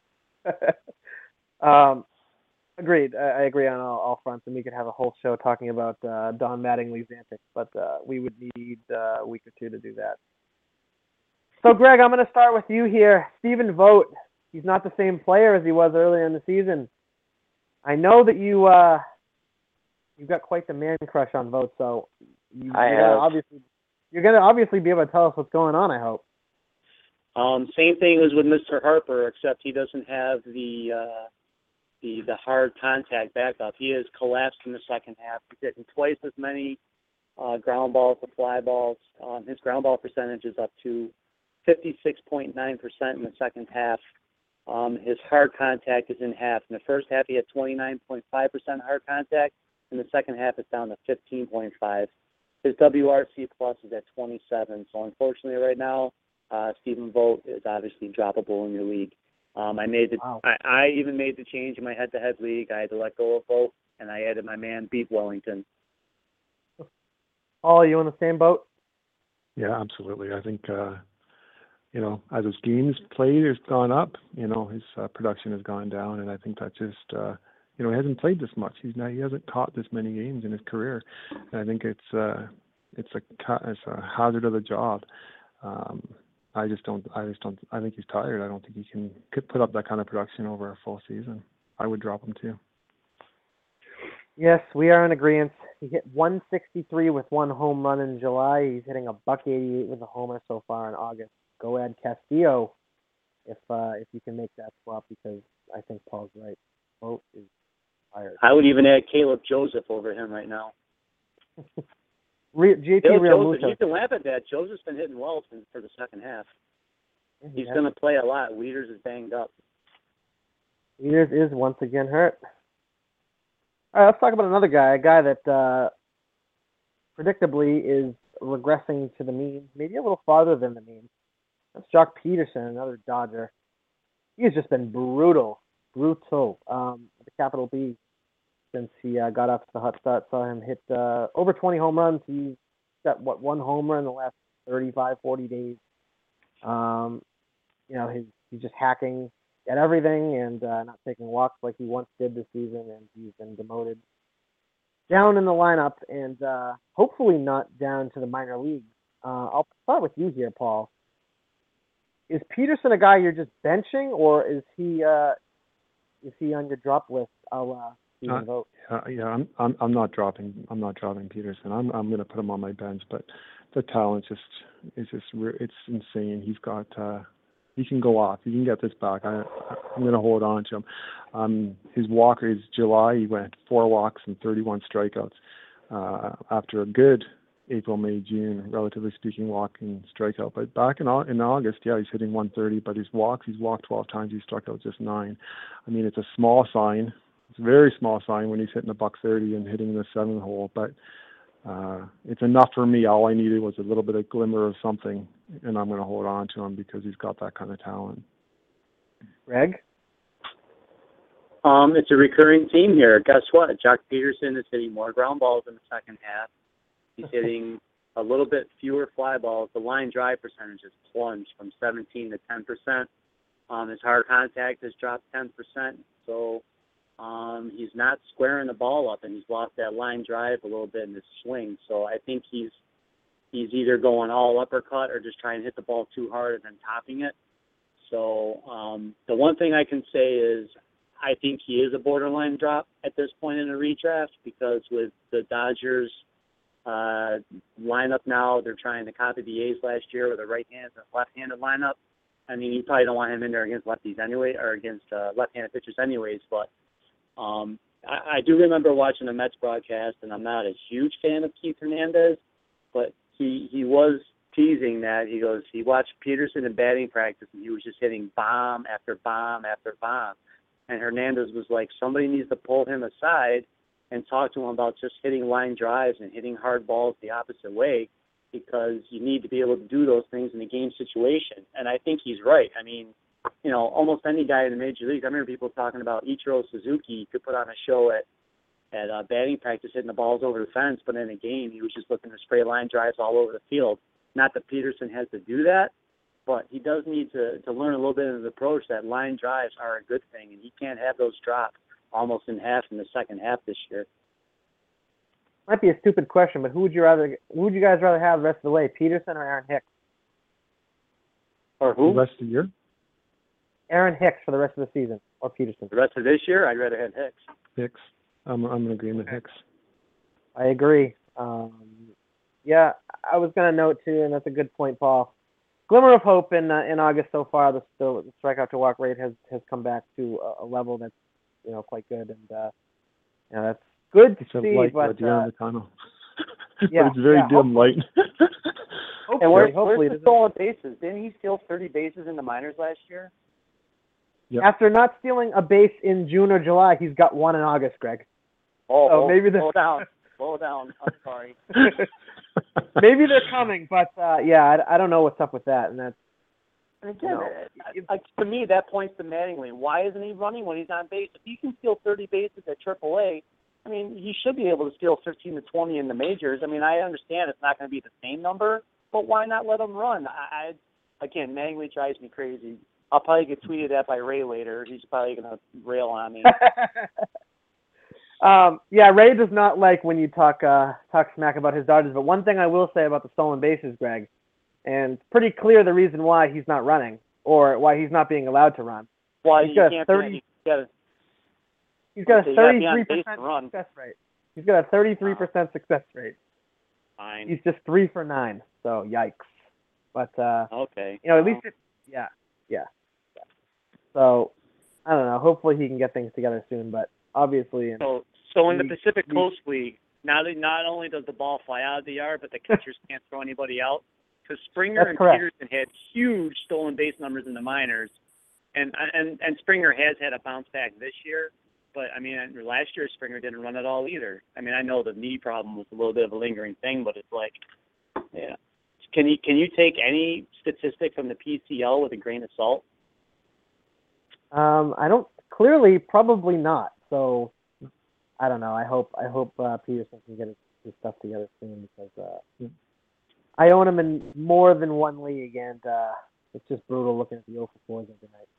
Agreed. I agree on all fronts, and we could have a whole show talking about Don Mattingly's antics, but we would need a week or two to do that. So, Greg, I'm going to start with you here. Stephen Vogt. He's not the same player as he was earlier in the season. I know that you've got quite the man crush on Vogt, so you're going to obviously be able to tell us what's going on, I hope. Same thing as with Mr. Harper, except he doesn't have the hard contact backup. He has collapsed in the second half. He's getting twice as many ground balls to fly balls. His ground ball percentage is up to 56.9% in the second half. His hard contact is in half. In the first half, he had 29.5% hard contact. In the second half, it's down to 15.5. His WRC plus is at 27. So unfortunately, right now, Stephen Vogt is obviously droppable in your league. I even made the change in my head-to-head league. I had to let go of Vogt, and I added my man Beat Wellington. Are you in the same boat? Yeah, absolutely. I think as his games played has gone up, his production has gone down, and I think that just he hasn't played this much. He hasn't caught this many games in his career, and I think it's a hazard of the job. I think he's tired. I don't think he can put up that kind of production over a full season. I would drop him too. Yes, we are in agreement. He hit 163 with one home run in July. He's hitting $188 with a homer so far in August. Go add Castillo if you can make that swap, because I think Paul's right. Vogt is tired. I would even add Caleb Joseph over him right now. JT Real Muto. You can laugh at that. Joseph's been hitting well for the second half. Yeah, He's going to play a lot. Wieters is banged up. Wieters is once again hurt. All right, let's talk about another guy, a guy that predictably is regressing to the mean, maybe a little farther than the mean. That's Jock Peterson, another Dodger. He has just been brutal, with a capital B, since he got off to the hot start. Saw him hit over 20 home runs. He's got, one homer in the last 35, 40 days. He's just hacking at everything and not taking walks like he once did this season, and he's been demoted down in the lineup and hopefully not down to the minor leagues. I'll start with you here, Paul. Is Peterson a guy you're just benching, or is he on your drop list? I'll Steven Vogt. Yeah, I'm not dropping. I'm not dropping Peterson. I'm going to put him on my bench, but the talent it's insane. He's got he can go off. He can get this back. I'm going to hold on to him. His walk is July. He went 4 walks and 31 strikeouts after a good April, May, June, relatively speaking, walking strikeout. But back in August, yeah, he's hitting 130. But he's walked 12 times. He struck out just 9. I mean, it's a small sign. It's a very small sign when he's hitting $130 and hitting the 7th hole. But it's enough for me. All I needed was a little bit of glimmer of something, and I'm going to hold on to him because he's got that kind of talent. Greg? It's a recurring theme here. Guess what? Jock Peterson is hitting more ground balls in the second half. He's hitting a little bit fewer fly balls. The line drive percentage has plunged from 17 to 10%. His hard contact has dropped 10%. So he's not squaring the ball up, and he's lost that line drive a little bit in his swing. So I think he's either going all uppercut or just trying to hit the ball too hard and then topping it. So the one thing I can say is I think he is a borderline drop at this point in a redraft, because with the Dodgers lineup now, they're trying to copy the A's last year with a right-handed and left-handed lineup. I mean, you probably don't want him in there against lefties anyway, or against left-handed pitchers anyways, but I do remember watching the Mets broadcast, and I'm not a huge fan of Keith Hernandez, but he was teasing that. He goes, he watched Peterson in batting practice, and he was just hitting bomb after bomb after bomb. And Hernandez was like, somebody needs to pull him aside and talk to him about just hitting line drives and hitting hard balls the opposite way, because you need to be able to do those things in a game situation. And I think he's right. I mean, you know, almost any guy in the major leagues, I remember people talking about Ichiro Suzuki could put on a show at batting practice hitting the balls over the fence, but in a game he was just looking to spray line drives all over the field. Not that Peterson has to do that, but he does need to learn a little bit of his approach that line drives are a good thing, and he can't have those drop almost in half in the second half this year. Might be a stupid question, but who would you guys rather have the rest of the way, Peterson or Aaron Hicks? Or who? The rest of the year? Aaron Hicks for the rest of the season, or Peterson? The rest of this year, I'd rather have Hicks. Hicks. I'm in agreement with Hicks. I agree. Yeah, I was going to note too, and that's a good point, Paul. Glimmer of hope in August so far. The strikeout to walk rate has come back to a level that's quite good, and that's good to see. Light but at the end of the tunnel. Yeah, but it's very dim light. And where's hopefully the stolen bases? Didn't he steal 30 bases in the minors last year? Yep. After not stealing a base in June or July, he's got one in August, Greg. Oh, maybe slow down. Slow down. I'm sorry. Maybe they're coming, but I don't know what's up with that, and that's. And again, to me, that points to Mattingly. Why isn't he running when he's on base? If he can steal 30 bases at AAA, I mean, he should be able to steal 15 to 20 in the majors. I mean, I understand it's not going to be the same number, but why not let him run? Again, Mattingly drives me crazy. I'll probably get tweeted at by Ray later. He's probably going to rail on me. Ray does not like when you talk smack about his Dodgers. But one thing I will say about the stolen bases, Greg, and it's pretty clear the reason why he's not running or why he's not being allowed to run. Well, he's got a 33% success rate. He's got a 33% success rate. Fine. He's just 3 for 9. So yikes. But okay. At least yeah. So I don't know. Hopefully he can get things together soon. But obviously, so in the Pacific Coast League, not only does the ball fly out of the yard, but the catchers can't throw anybody out. Because Springer That's and correct. Peterson had huge stolen base numbers in the minors, and Springer has had a bounce back this year. But I mean, last year Springer didn't run at all either. I mean, I know the knee problem was a little bit of a lingering thing, but it's like, yeah. Can you take any statistic from the PCL with a grain of salt? I don't. Clearly, probably not. So, I don't know. I hope Peterson can get his stuff together soon because I own him in more than one league, and it's just brutal looking at the 0 for 4s every night.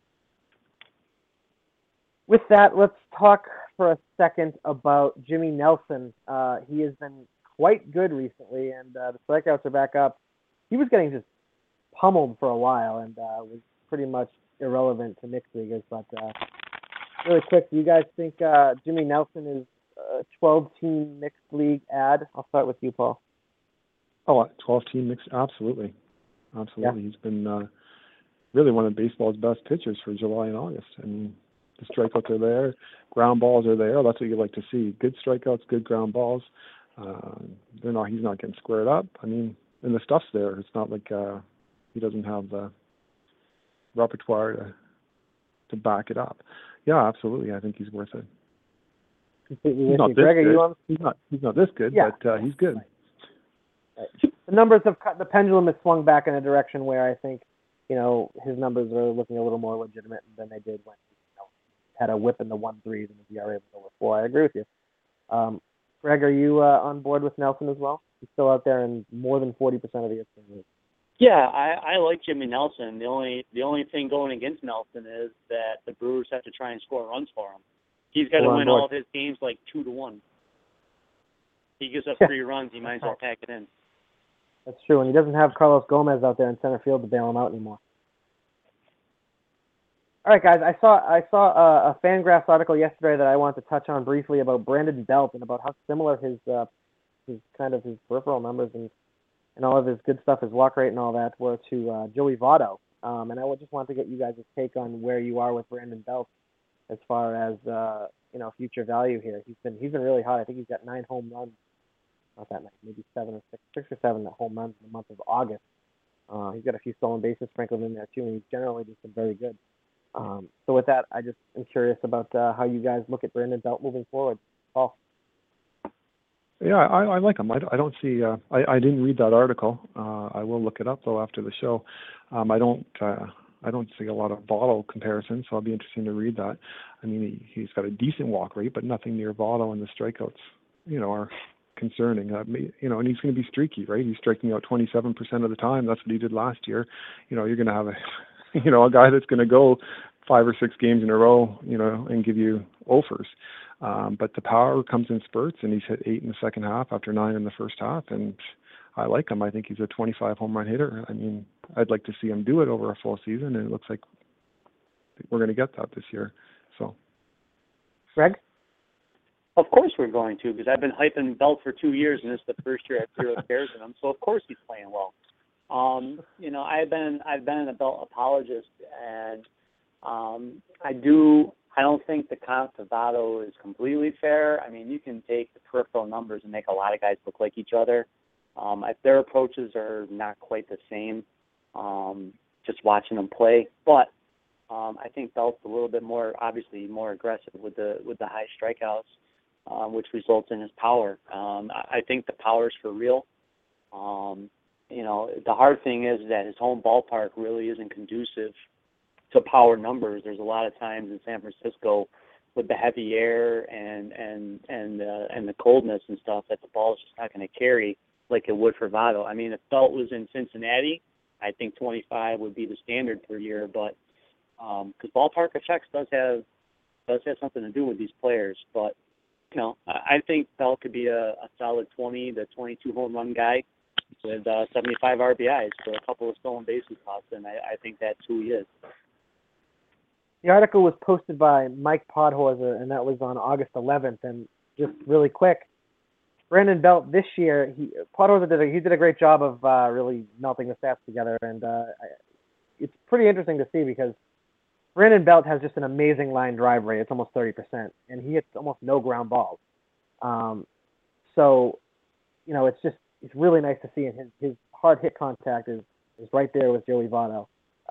With that, let's talk for a second about Jimmy Nelson. He has been quite good recently, and the strikeouts are back up. He was getting just pummeled for a while and was pretty much irrelevant to mixed leaguers. But really quick, do you guys think Jimmy Nelson is a 12-team mixed league ad? I'll start with you, Paul. Oh, 12-team mix, absolutely. Yeah. He's been really one of baseball's best pitchers for July and August. I mean, the strikeouts are there, ground balls are there. That's what you like to see. Good strikeouts, good ground balls. He's not getting squared up. I mean, and the stuff's there. It's not like he doesn't have the repertoire to back it up. Yeah, absolutely. I think he's worth it. Completely he's with not you. this Greg, good. are you on? He's not this good, yeah. But he's good. Right. The numbers have cut. The pendulum has swung back in a direction where I think, his numbers are looking a little more legitimate than they did when he had a whip in the 1.3s and the ERA was over 4. I agree with you. Greg, are you on board with Nelson as well? He's still out there in more than 40% of the ESPN. Yeah, I like Jimmy Nelson. The only thing going against Nelson is that the Brewers have to try and score runs for him. He's got to win all of his games like 2-1. He gives up 3 runs, he might as well pack it in. That's true, and he doesn't have Carlos Gomez out there in center field to bail him out anymore. All right, guys, I saw a Fangraphs article yesterday that I wanted to touch on briefly about Brandon Belt and about how similar his peripheral numbers and all of his good stuff, his walk rate and all that, were to Joey Votto. And I just wanted to get you guys' take on where you are with Brandon Belt as far as future value here. He's been really hot. I think he's got 9 home runs. Not that many, maybe 6 or 7 home runs in the month of August. He's got a few stolen bases sprinkled in there too, and he's generally just been very good. So with that, I just am curious about how you guys look at Brandon Belt moving forward. Paul. Yeah, I like him. I don't see. I didn't read that article. I will look it up though after the show. I don't see a lot of Votto comparisons, so I'll be interested to read that. I mean, he's got a decent walk rate, but nothing near Votto, and the strikeouts, are concerning. And he's going to be streaky, right? He's striking out 27% of the time. That's what he did last year. You're going to have a guy that's going to go 5 or 6 games in a row, and give you offers. But the power comes in spurts, and he's hit 8 in the second half after 9 in the first half, and I like him. I think he's a 25 home run hitter. I mean, I'd like to see him do it over a full season, and it looks like we're going to get that this year. So, Greg? Of course we're going to, because I've been hyping Belt for 2 years, and this is the first year I have 0 shares in him. So of course he's playing well. I've been a Belt apologist, and I don't think the comp to Votto is completely fair. I mean, you can take the peripheral numbers and make a lot of guys look like each other. Their approaches are not quite the same, just watching them play. But I think Belt's a little bit more, obviously, more aggressive with the high strikeouts, which results in his power. I think the power's for real. The hard thing is that his home ballpark really isn't conducive to power numbers. There's a lot of times in San Francisco with the heavy air and the coldness and stuff that the ball is just not going to carry like it would for Votto. I mean, if Belt was in Cincinnati, I think 25 would be the standard per year. But because ballpark effects does have something to do with these players. But I think Belt could be a solid 20 to 22 home run guy with 75 RBIs for a couple of stolen bases pops, and I think that's who he is. The article was posted by Mike Podhorzer, and that was on August 11th. And just really quick, Brandon Belt this year, Podhorzer did a great job of really melting the stats together, and it's pretty interesting to see because Brandon Belt has just an amazing line drive rate. It's almost 30%, and he hits almost no ground balls. So So, it's really nice to see him. His hard hit contact is right there with Joey Votto.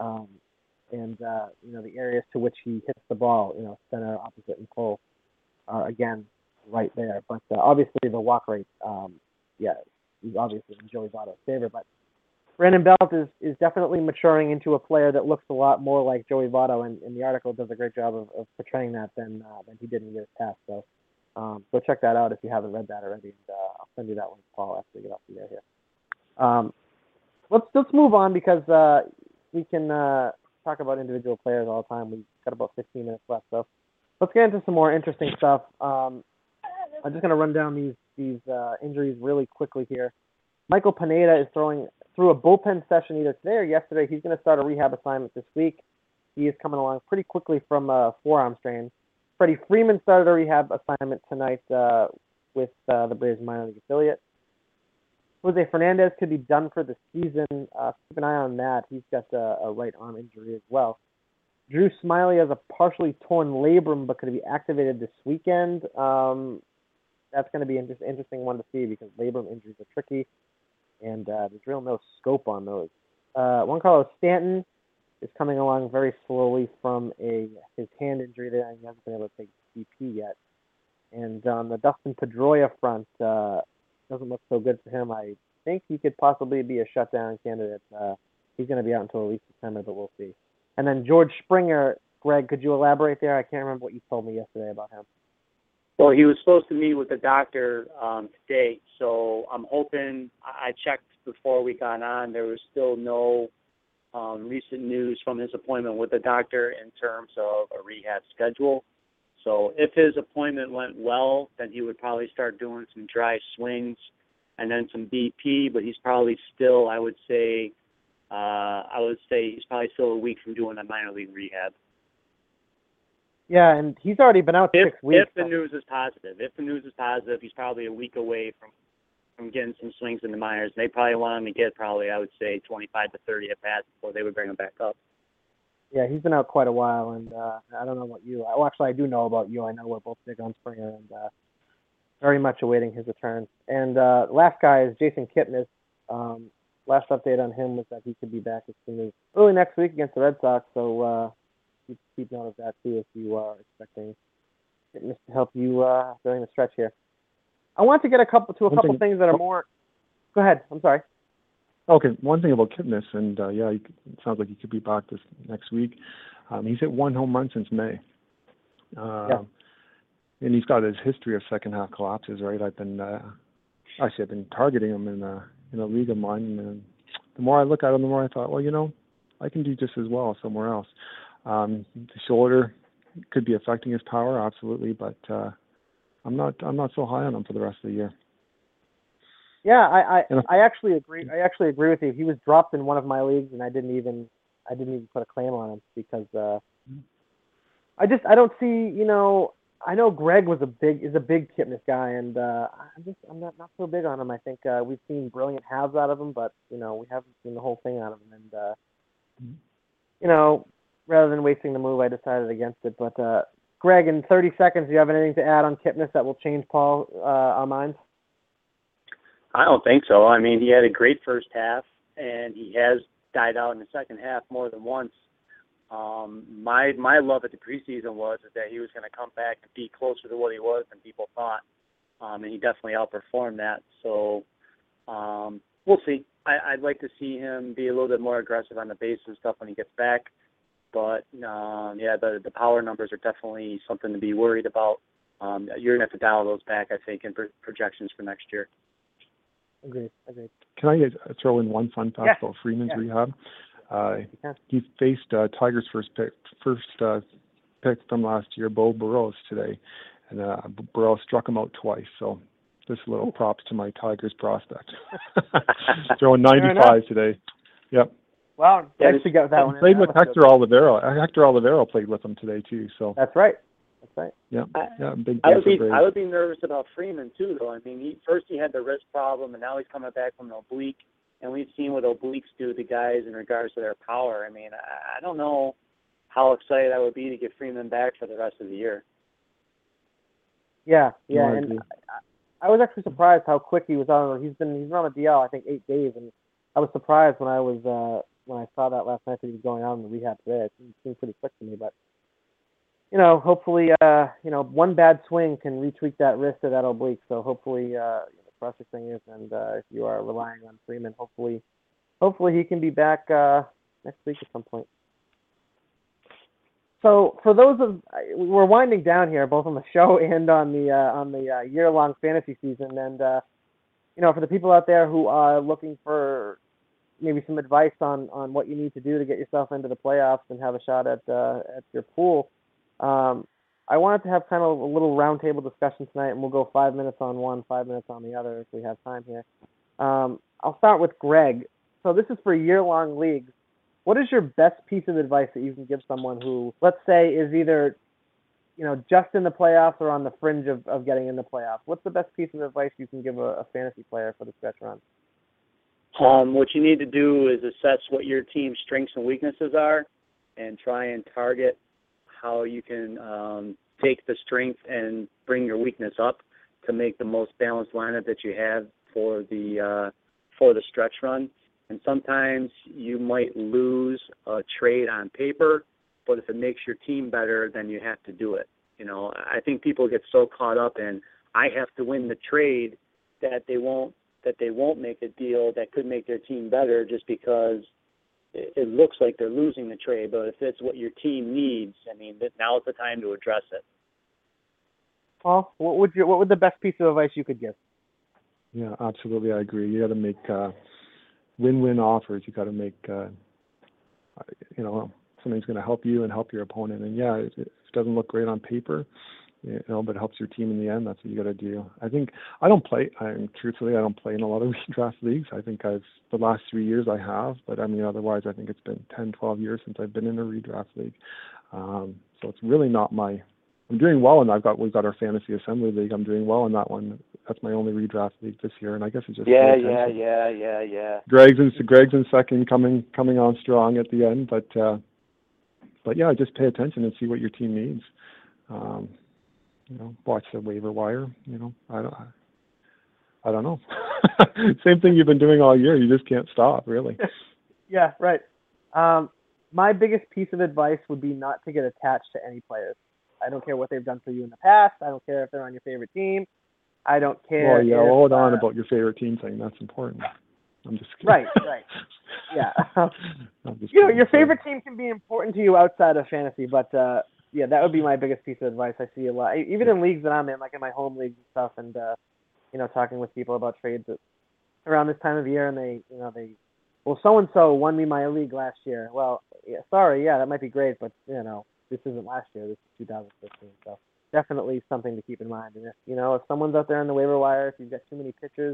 And the areas to which he hits the ball, center, opposite, and pole are, again, right there. But obviously the walk rate, he's obviously Joey Votto's favorite. But Brandon Belt is definitely maturing into a player that looks a lot more like Joey Votto, and the article does a great job of portraying that than he did in years past. So go check that out if you haven't read that already, and I'll send you that link, Paul, after we get off the air here. Let's move on because we can talk about individual players all the time. We've got about 15 minutes left, so let's get into some more interesting stuff. I'm just going to run down these injuries really quickly here. Michael Pineda is through a bullpen session either today or yesterday. He's going to start a rehab assignment this week. He is coming along pretty quickly from a forearm strain. Freddie Freeman started a rehab assignment tonight with the Braves minor league affiliate. Jose Fernandez could be done for the season. Keep an eye on that. He's got a right arm injury as well. Drew Smiley has a partially torn labrum but could be activated this weekend. That's going to be an interesting one to see because labrum injuries are tricky, and there's real no scope on those. Juan Carlos Stanton is coming along very slowly from his hand injury there, and he hasn't been able to take BP yet. And on the Dustin Pedroia front, doesn't look so good for him. I think he could possibly be a shutdown candidate. He's going to be out until at least September, but we'll see. And then George Springer, Greg, could you elaborate there? I can't remember what you told me yesterday about him. Well, he was supposed to meet with the doctor today, so I'm hoping. I checked before we got on. There was still no recent news from his appointment with the doctor in terms of a rehab schedule. So if his appointment went well, then he would probably start doing some dry swings and then some BP, but he's probably still, I would say he's probably still a week from doing a minor league rehab. Yeah, and he's already been out 6 weeks. If the news is positive. He's probably a week away from getting some swings in the minors. They probably want him to get I would say, 25 to 30 at bats before they would bring him back up. Yeah, he's been out quite a while, and I don't know about you. Well, actually, I do know about you. I know we're both big on Springer, and very much awaiting his return. And last guy is Jason Kipnis. Last update on him was that he could be back as soon as early next week against the Red Sox, so keep note of that, too, if you are expecting Kipnis to help you during the stretch here. I want to get a couple things that are more... Go ahead. I'm sorry. Okay, one thing about Kipnis, and it sounds like he could be back this next week. He's hit one home run since May. And he's got his history of second half collapses, right? I've been targeting him in a league of mine, and the more I look at him, the more I thought, well, I can do just as well somewhere else. The shoulder could be affecting his power, absolutely, but I'm not so high on him for the rest of the year. Yeah, I actually agree. I actually agree with you. He was dropped in one of my leagues, and I didn't even put a claim on him because I don't see. I know Greg is a big Kipnis guy, and I'm not so big on him. I think we've seen brilliant halves out of him, but we haven't seen the whole thing out of him. And rather than wasting the move, I decided against it. But Greg, in 30 seconds, do you have anything to add on Kipnis that will change our minds? I don't think so. I mean, he had a great first half, and he has died out in the second half more than once. My love at the preseason was that he was going to come back and be closer to what he was than people thought, and he definitely outperformed that. So we'll see. I'd like to see him be a little bit more aggressive on the base and stuff when he gets back. But, the power numbers are definitely something to be worried about. You're going to have to dial those back, I think, in projections for next year. Agreed. Can I throw in one fun fact about Freeman's rehab? He faced Tigers' first pick from last year, Bo Burrows, today, and Burrows struck him out twice. So just a little props to my Tigers prospect. Throwing 95 today. Yep. Wow, nice to get that one. Played with Hector Olivero. Hector Olivero played with him today too. So that's right. Yeah, big. I would be nervous about Freeman too, though. I mean, he had the wrist problem, and now he's coming back from an oblique, and we've seen what obliques do to guys in regards to their power. I mean, I don't know how excited I would be to get Freeman back for the rest of the year. Yeah, and I was actually surprised how quick he was on. He's been on the DL I think 8 days, and I was surprised when I saw that last night that he was going out in the rehab today. It seemed pretty quick to me, but hopefully, one bad swing can retweak that wrist or that oblique. So hopefully, cross your fingers, and if you are relying on Freeman, hopefully he can be back next week at some point. So for we're winding down here, both on the show and on the year-long fantasy season, and for the people out there who are looking for maybe some advice on what you need to do to get yourself into the playoffs and have a shot at your pool. I wanted to have kind of a little roundtable discussion tonight, and we'll go 5 minutes on one, 5 minutes on the other if we have time here. I'll start with Greg. So this is for year-long leagues. What is your best piece of advice that you can give someone who, let's say, is either just in the playoffs or on the fringe of getting in the playoffs? What's the best piece of advice you can give a fantasy player for the stretch run? What you need to do is assess what your team's strengths and weaknesses are and try and target how you can take the strength and bring your weakness up to make the most balanced lineup that you have for the stretch run. And sometimes you might lose a trade on paper, but if it makes your team better, then you have to do it. I think people get so caught up in, I have to win the trade, that they won't make a deal that could make their team better just because it looks like they're losing the trade. But if it's what your team needs, now is the time to address it. Paul, what would the best piece of advice you could give? Yeah, absolutely. I agree. You got to make win-win offers. You got to make, something's going to help you and help your opponent. And yeah, it doesn't look great on paper, but it helps your team in the end. That's what you got to do. I think truthfully, I don't play in a lot of redraft leagues. I think the last 3 years I have, but otherwise I think it's been 10, 12 years since I've been in a redraft league. So it's really not I'm doing well, and we've got our fantasy assembly league. I'm doing well in that one. That's my only redraft league this year, and I guess it's just Yeah. Greg's in second, coming on strong at the end, but yeah, just pay attention and see what your team needs. Watch the waiver wire. I don't know. Same thing you've been doing all year. You just can't stop, really. Yeah, right. My biggest piece of advice would be not to get attached to any players. I don't care what they've done for you in the past. I don't care if they're on your favorite team. I don't care. Well, yeah, hold on about your favorite team thing. That's important. I'm just kidding. Right. Yeah. Your favorite team can be important to you outside of fantasy, but yeah, that would be my biggest piece of advice. I see a lot, even in leagues that I'm in, like in my home leagues and stuff, and talking with people about trades around this time of year, and they so and so won me my league last year. Well, that might be great, but this isn't last year. This is 2015. So definitely something to keep in mind. And if someone's out there on the waiver wire, if you've got too many pitchers,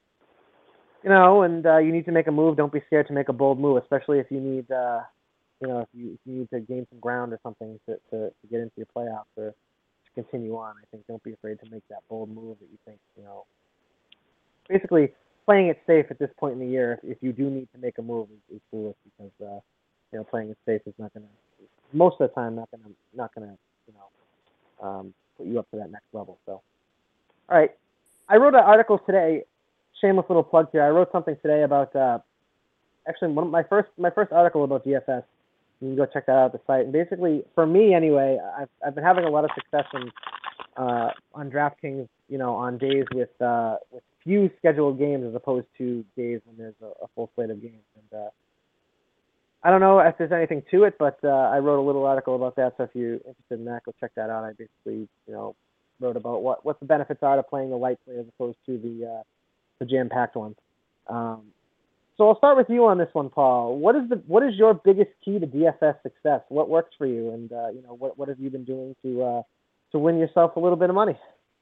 and you need to make a move, don't be scared to make a bold move, especially if you need, if you need to gain some ground or something to get into your playoffs or to continue on. I think don't be afraid to make that bold move that you think, basically playing it safe at this point in the year. If you do need to make a move, is foolish because playing it safe is not going to. Most of the time, not gonna put you up to that next level. So, all right, I wrote an article today. Shameless little plug here. I wrote something today about actually my first article about DFS. You can go check that out at the site. And basically, for me anyway, I've been having a lot of success on DraftKings. On days with few scheduled games as opposed to days when there's a full slate of games. And I don't know if there's anything to it, but I wrote a little article about that. So if you're interested in that, go check that out. I basically, wrote about what the benefits are to playing the light play as opposed to the jam-packed ones. So I'll start with you on this one, Paul. What is your biggest key to DFS success? What works for you, and what have you been doing to win yourself a little bit of money?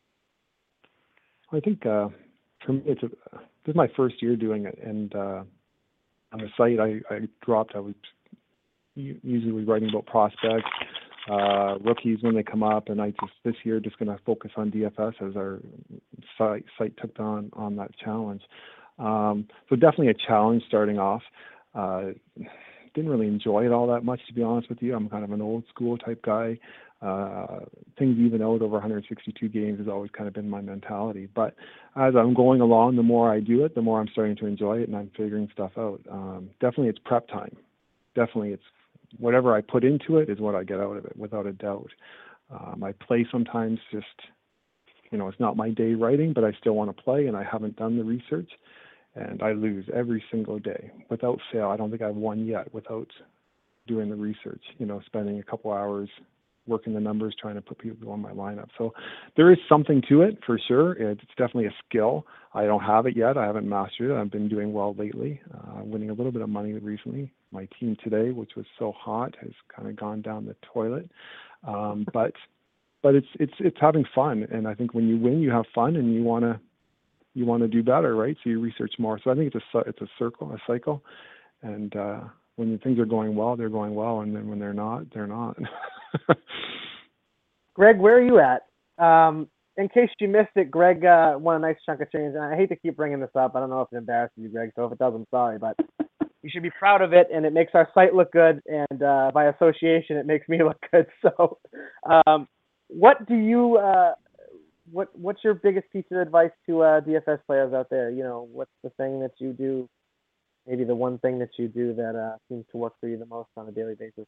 I think for me, this is my first year doing it, and on the site, I was usually writing about prospects, rookies when they come up, and this year just going to focus on DFS as our site took on that challenge. So definitely a challenge starting off. Didn't really enjoy it all that much, to be honest with you. I'm kind of an old school type guy. things even out over 162 games has always kind of been my mentality. But as I'm going along, the more I do it, the more I'm starting to enjoy it, and I'm figuring stuff out. Definitely it's prep time. Definitely it's whatever I put into it is what I get out of it, without a doubt. I play sometimes just, it's not my day writing, but I still want to play, and I haven't done the research, and I lose every single day without fail. I don't think I've won yet without doing the research, spending a couple hours working the numbers, trying to put people on my lineup. So there is something to it for sure. It's definitely a skill. I don't have it yet. I haven't mastered it. I've been doing well lately, winning a little bit of money recently. My team today, which was so hot, has kind of gone down the toilet. But it's having fun, and I think when you win, you have fun, and you want to do better, right? So you research more. So I think it's a cycle, and when things are going well, they're going well, and then when they're not, they're not. Greg, where are you at? In case you missed it, Greg won a nice chunk of change, and I hate to keep bringing this up. I don't know if it embarrasses you, Greg, so if it does, I'm sorry, but you should be proud of it, and it makes our site look good, and by association, it makes me look good. So what do you what's your biggest piece of advice to DFS players out there? What's the thing that you do, maybe the one thing that you do that seems to work for you the most on a daily basis?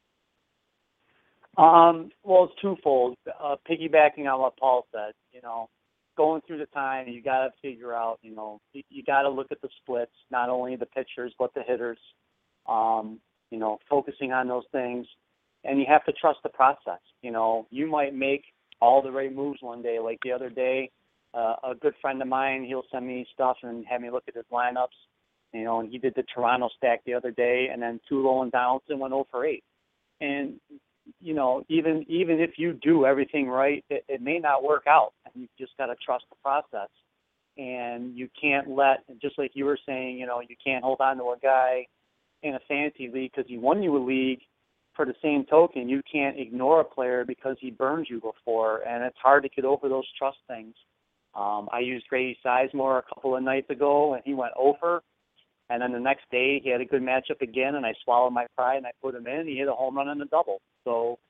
Well, it's twofold. Piggybacking on what Paul said, going through the time, you got to figure out, you got to look at the splits, not only the pitchers, but the hitters, focusing on those things. And you have to trust the process. You might make all the right moves one day. Like the other day, a good friend of mine, he'll send me stuff and have me look at his lineups, and he did the Toronto stack the other day, and then Tulo and Donaldson went 0 for 8. And even if you do everything right, it may not work out. And you just got to trust the process. And you can't just like you were saying, you can't hold on to a guy in a fantasy league because he won you a league. For the same token, you can't ignore a player because he burned you before. And it's hard to get over those trust things. I used Grady Sizemore a couple of nights ago, and he went over. And then the next day, he had a good matchup again, and I swallowed my pride, and I put him in. He hit a home run and a double. So,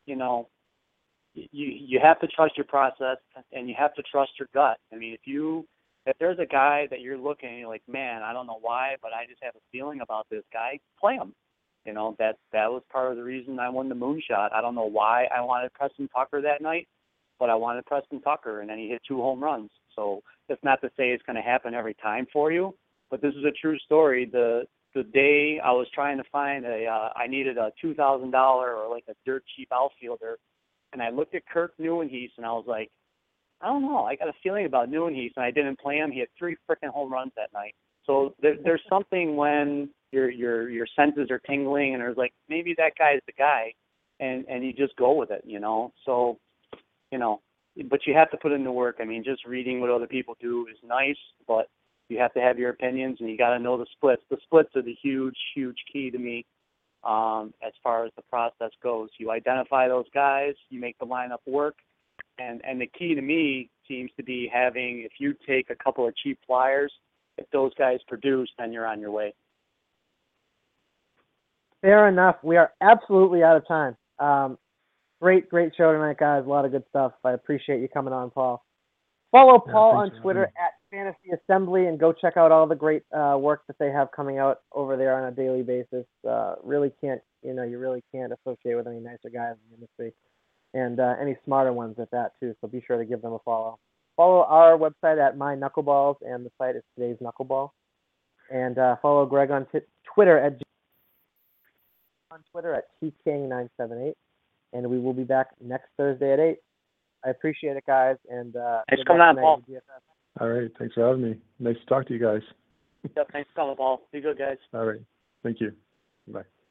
you have to trust your process, and you have to trust your gut. I mean, if there's a guy that you're looking and you're like, man, I don't know why, but I just have a feeling about this guy, play him. That was part of the reason I won the moonshot. I don't know why I wanted Preston Tucker that night, but I wanted Preston Tucker, and then he hit 2 home runs. So that's not to say it's going to happen every time for you. But this is a true story. The day I was trying to find I needed a $2,000 or like a dirt cheap outfielder, and I looked at Kirk Neuenhuis, and I was like, I don't know. I got a feeling about Neuenhuis, and I didn't play him. He had 3 freaking home runs that night. So there's something when your senses are tingling, and there's like, maybe that guy's the guy, and you just go with it, So, but you have to put in the work. I mean, just reading what other people do is nice, but you have to have your opinions, and you got to know the splits. The splits are the huge, huge key to me as far as the process goes. You identify those guys, you make the lineup work, and the key to me seems to be having, if you take a couple of cheap flyers, if those guys produce, then you're on your way. Fair enough. We are absolutely out of time. Great show tonight, guys. A lot of good stuff. I appreciate you coming on, Paul. Follow Paul on Twitter at Fantasy Assembly, and go check out all the great work that they have coming out over there on a daily basis. You really can't associate with any nicer guys in the industry, and any smarter ones at that too. So be sure to give them a follow. Follow our website at My Knuckleballs, and the site is Today's Knuckleball. And follow Greg on Twitter at TKing978. And we will be back next Thursday at 8. I appreciate it, guys. And thanks for coming on, Paul. All right. Thanks for having me. Nice to talk to you guys. Yep, thanks for coming, Paul. Be good, guys. All right. Thank you. Bye.